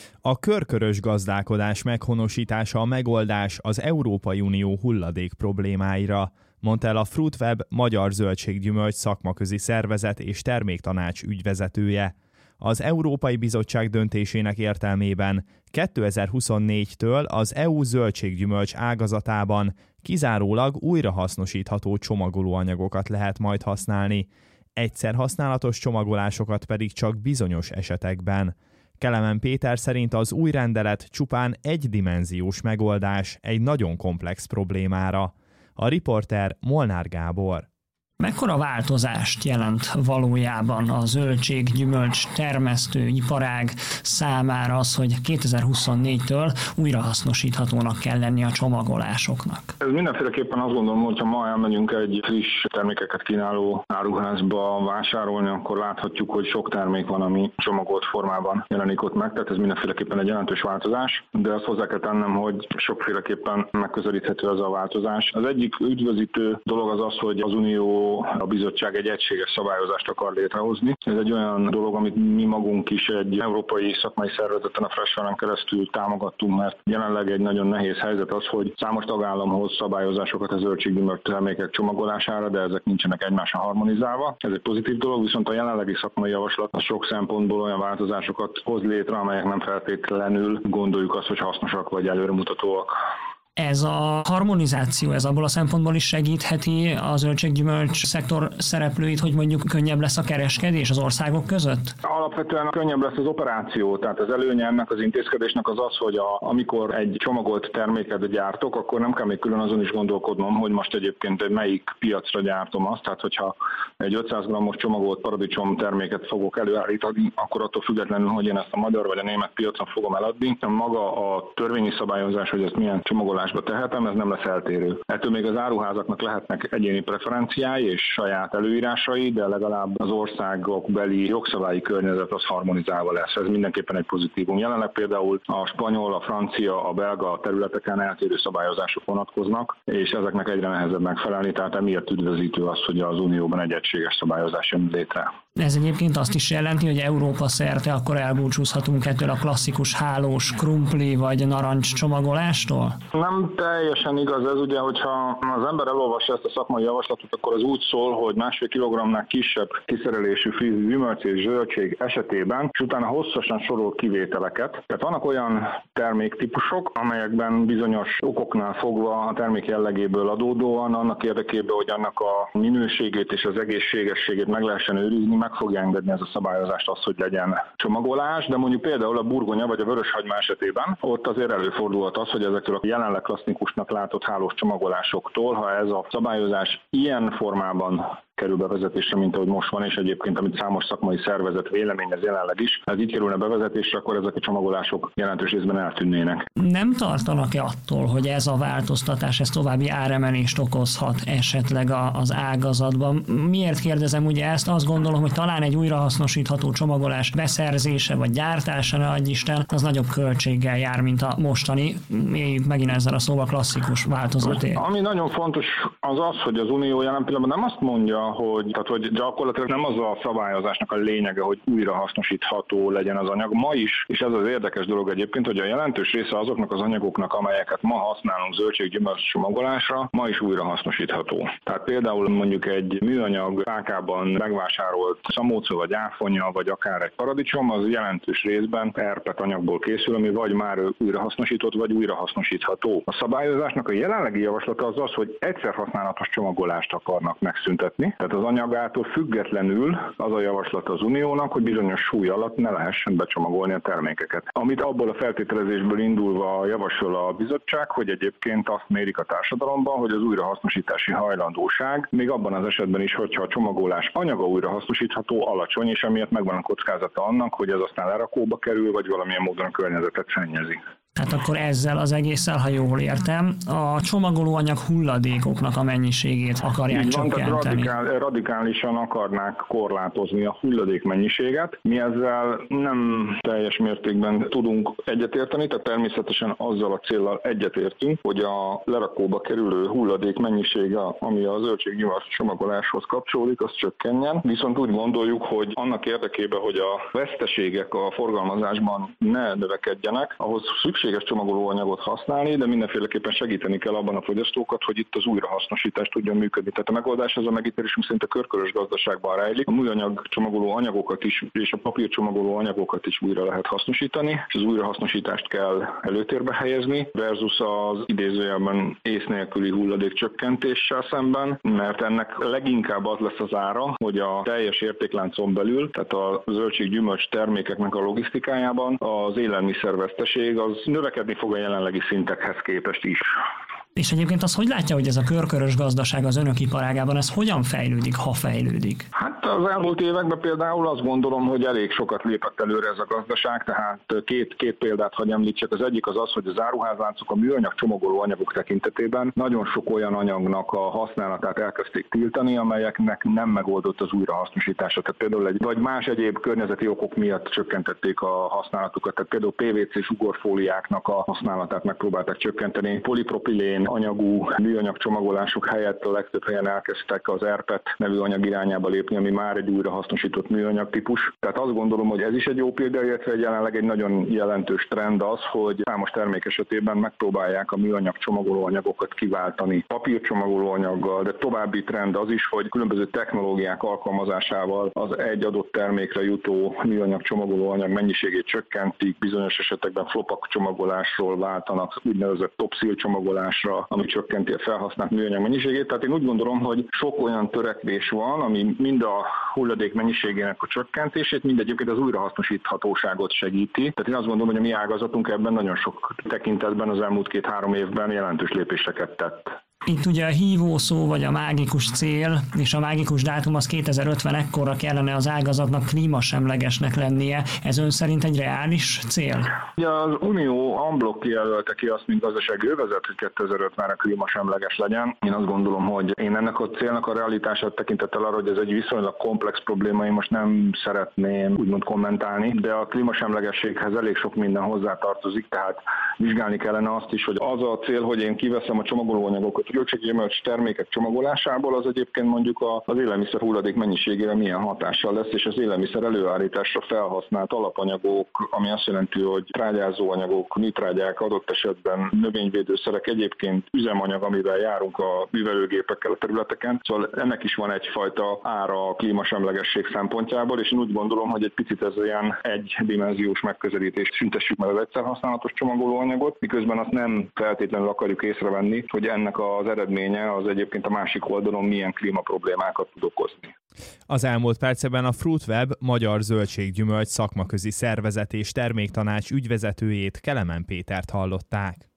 A körkörös gazdálkodás meghonosítása a megoldás az Európai Unió hulladék problémáira, mondta el a Fruitweb magyar zöldséggyümölcs szakmaközi szervezet és terméktanács ügyvezetője. Az Európai Bizottság döntésének értelmében 2024-től az EU zöldséggyümölcs ágazatában kizárólag újrahasznosítható csomagolóanyagokat lehet majd használni, egyszer használatos csomagolásokat pedig csak bizonyos esetekben. Kelemen Péter szerint az új rendelet csupán egydimenziós megoldás egy nagyon komplex problémára. A riporter Molnár Gábor. Mekkora változást jelent valójában a zöldség-gyümölcs termesztő iparág számára az, hogy 2024-től újrahasznosíthatónak kell lenni a csomagolásoknak? Ez mindenféleképpen azt gondolom, hogyha ma elmegyünk egy friss termékeket kínáló áruházba vásárolni, akkor láthatjuk, hogy sok termék van, ami csomagolt formában jelenik ott meg, tehát ez mindenféleképpen egy jelentős változás, de azt hozzá kell tennem, hogy sokféleképpen megközelíthető ez a változás. Az egyik üdvözítő dolog az az, hogy az Unió, a bizottság egy egységes szabályozást akar létrehozni. Ez egy olyan dolog, amit mi magunk is egy európai szakmai szervezeten, a Fresh keresztül támogattunk, mert jelenleg egy nagyon nehéz helyzet az, hogy számos tagállam hoz szabályozásokat a zöldséggyümölcs termékek csomagolására, de ezek nincsenek egymással harmonizálva. Ez egy pozitív dolog, viszont a jelenlegi szakmai javaslat a sok szempontból olyan változásokat hoz létre, amelyek nem feltétlenül gondoljuk azt, hogy hasznosak vagy előremutatóak. Ez a harmonizáció, ez abból a szempontból is segítheti a zöldséggyümölcs szektor szereplőit, hogy mondjuk könnyebb lesz a kereskedés az országok között? Alapvetően könnyebb lesz az operáció, tehát az előnye ennek az intézkedésnek az az, hogy amikor egy csomagolt terméket gyártok, akkor nem kell még külön azon is gondolkodnom, hogy most egyébként melyik piacra gyártom azt, tehát hogyha egy 500 g-os csomagolt paradicsom terméket fogok előállítani, akkor attól függetlenül, hogy én ezt a magyar vagy a német piacon fogom eladni, maga a törvényi szabályozás, hogy ezt milyen csomagolásba tehetem, ez nem lesz eltérő. Ettől még az áruházaknak lehetnek egyéni preferenciái és saját előírásai, de legalább az országok beli jogszabályi környezet az harmonizálva lesz. Ez mindenképpen egy pozitívum. Jelenleg például a spanyol, a francia, a belga területeken eltérő szabályozások vonatkoznak, és ezeknek egyre nehezebb megfelelni, tehát emiatt üdvözítő az, hogy az Unióban egy egységes szabályozás jön létre. Ez egyébként azt is jelenti, hogy Európa szerte akkor elbúcsúzhatunk ettől a klasszikus hálós krumpli vagy narancs csomagolástól? Nem teljesen igaz ez, ugye, hogyha az ember elolvassa ezt a szakmai javaslatot, akkor az úgy szól, hogy 1,5 kg-nál kisebb kiszerelésű fűző gyümölcs és zöldség esetében, és utána hosszasan sorol kivételeket. Tehát vannak olyan terméktípusok, amelyekben bizonyos okoknál fogva a termék jellegéből adódóan, annak érdekében, hogy annak a minőségét és az egészségességét meg lehessen őrizni, meg fogja engedni ez a szabályozást azt, hogy legyen csomagolás, de mondjuk például a burgonya vagy a vöröshagyma esetében ott azért előfordulhat az, hogy ezektől a jelenleg klasszikusnak látott hálós csomagolásoktól, ha ez a szabályozás ilyen formában kerül bevezetésre, mint ahogy most van, és egyébként, amit számos szakmai szervezet véleményez jelenleg is, ha ez így kerülne bevezetésre, akkor ezek a csomagolások jelentős részben eltűnnének. Nem tartanak-e attól, hogy ez a változtatás, ez további áremelést okozhat esetleg az ágazatban? Miért kérdezem ugye ezt? Azt gondolom, hogy talán egy újrahasznosítható csomagolás beszerzése vagy gyártása, ne adj Isten, az nagyobb költséggel jár, mint a mostani, éljük megint ezzel a szóval klasszikus változatért. Ami nagyon fontos az az, hogy az Unió jelen pillanatban nem azt mondja, hogy gyakorlatilag nem az a szabályozásnak a lényege, hogy újrahasznosítható legyen az anyag. Ma is, és ez az érdekes dolog egyébként, hogy a jelentős része azoknak az anyagoknak, amelyeket ma használunk zöldséggyümölcs csomagolásra, ma is újrahasznosítható. Tehát például mondjuk egy műanyag fákában megvásárolt szamóca vagy áfonya, vagy akár egy paradicsom, az jelentős részben erpet anyagból készül, ami vagy már újrahasznosított, vagy újrahasznosítható. A szabályozásnak a jelenlegi javaslata az az, hogy egyszer használatos csomagolást akarnak megszüntetni. Tehát az anyagától függetlenül az a javaslat az Uniónak, hogy bizonyos súly alatt ne lehessen becsomagolni a termékeket. Amit abból a feltételezésből indulva javasol a bizottság, hogy egyébként azt mérik a társadalomban, hogy az újrahasznosítási hajlandóság még abban az esetben is, hogyha a csomagolás anyaga újrahasznosítható, alacsony, és emiatt megvan a kockázata annak, hogy ez aztán lerakóba kerül, vagy valamilyen módon a környezetet szennyezi. Tehát akkor ezzel az egésszel, ha jól értem, a csomagolóanyag hulladékoknak a mennyiségét akarják csökkenteni. Radikálisan akarnák korlátozni a hulladék mennyiséget. Mi ezzel nem teljes mértékben tudunk egyetérteni, tehát természetesen azzal a céllal egyetértünk, hogy a lerakóba kerülő hulladék mennyisége, ami a zöldséggyümölcs csomagoláshoz kapcsolódik, az csökkenjen. Viszont úgy gondoljuk, hogy annak érdekében, hogy a veszteségek a forgalmazásban ne növekedjenek, ahhoz szükséges csomagolóanyagot használni, de mindenféleképpen segíteni kell abban a fogyasztókat, hogy itt az újrahasznosítás tudjon működni. Tehát a megoldás az a megítélésünk szerint a körkörös gazdaságban rejlik. A műanyag csomagoló anyagokat is és a papírcsomagoló anyagokat is újra lehet hasznosítani, és az újrahasznosítást kell előtérbe helyezni, versus az idézőjelben ész nélküli hulladék csökkentéssel szemben, mert ennek leginkább az lesz az ára, hogy a teljes értékláncon belül, tehát a zöldséggyümölcs termékeknek a logisztikájában az élelmiszerveszteség az növekedni fog a jelenlegi szintekhez képest is. És egyébként az hogy látja, hogy ez a körkörös gazdaság az önök iparágában, ez hogyan fejlődik, ha fejlődik? Hát az elmúlt években például azt gondolom, hogy elég sokat lépett előre ez a gazdaság, tehát két példát hadd említsek. Az egyik az, hogy az áruházláncok a műanyag csomagoló anyagok tekintetében nagyon sok olyan anyagnak a használatát elkezdték tiltani, amelyeknek nem megoldott az újrahasznosítása. Tehát például vagy más egyéb környezeti okok miatt csökkentették a használatukat. Tehát például PVC-s ugorfóliáknak a használatát megpróbálták csökkenteni, polipropilén anyagú műanyag csomagolások helyett a legtöbb helyen elkezdtek az rPET nevű anyag irányába lépni, ami már egy újrahasznosított műanyag típus. Tehát azt gondolom, hogy ez is egy jó példa, illetve jelenleg egy nagyon jelentős trend az, hogy számos termék esetében megpróbálják a műanyag csomagolóanyagokat kiváltani papírcsomagolóanyaggal, de további trend az is, hogy különböző technológiák alkalmazásával az egy adott termékre jutó műanyag csomagolóanyag mennyiségét csökkentik, bizonyos esetekben flopak csomagolásról váltanak úgynevezett topszil csomagolásra, ami csökkenti a felhasznált műanyag mennyiségét. Tehát én úgy gondolom, hogy sok olyan törekvés van, ami mind a hulladék mennyiségének a csökkentését, mind egyébként az újrahasznosíthatóságot segíti. Tehát én azt gondolom, hogy a mi ágazatunk ebben nagyon sok tekintetben az elmúlt 2-3 évben jelentős lépéseket tett. Itt ugye a hívószó vagy a mágikus cél, és a mágikus dátum az 2050 ekkorra kellene az ágazatnak klímasemlegesnek lennie. Ez ön szerint egy reális cél? Ugye az Unió en bloc kijelölte ki azt, mint gazdasági övezet, hogy 2050-re klímasemleges legyen. Én azt gondolom, hogy én ennek a célnak a realitását tekintettel arra, hogy ez egy viszonylag komplex probléma, én most nem szeretném úgymond kommentálni, de a klímasemlegességhez elég sok minden hozzátartozik, tehát vizsgálni kellene azt is, hogy az a cél, hogy én kiveszem a csomagolóanyagokat zöldséggyümölcs termékek csomagolásából, az egyébként mondjuk az élelmiszer hulladék mennyiségére milyen hatással lesz, és az élelmiszer előállításra felhasznált alapanyagok, ami azt jelenti, hogy trágyázóanyagok, műtrágyák, adott esetben növényvédőszerek, egyébként üzemanyag, amivel járunk a művelőgépekkel a területeken. Szóval ennek is van egyfajta ára a klímasemlegesség szempontjából, és én úgy gondolom, hogy egy picit ez olyan egydimenziós megközelítést szüntessük meg az egyszerhasználatos csomagolóanyagot, miközben azt nem feltétlenül akarjuk észrevenni, hogy ennek az eredménye az egyébként a másik oldalon milyen klímaproblémákat tud okozni. Az elmúlt percben a FruitWeb magyar zöldséggyümölcs szakmaközi szervezet és terméktanács ügyvezetőjét, Kelemen Pétert hallották.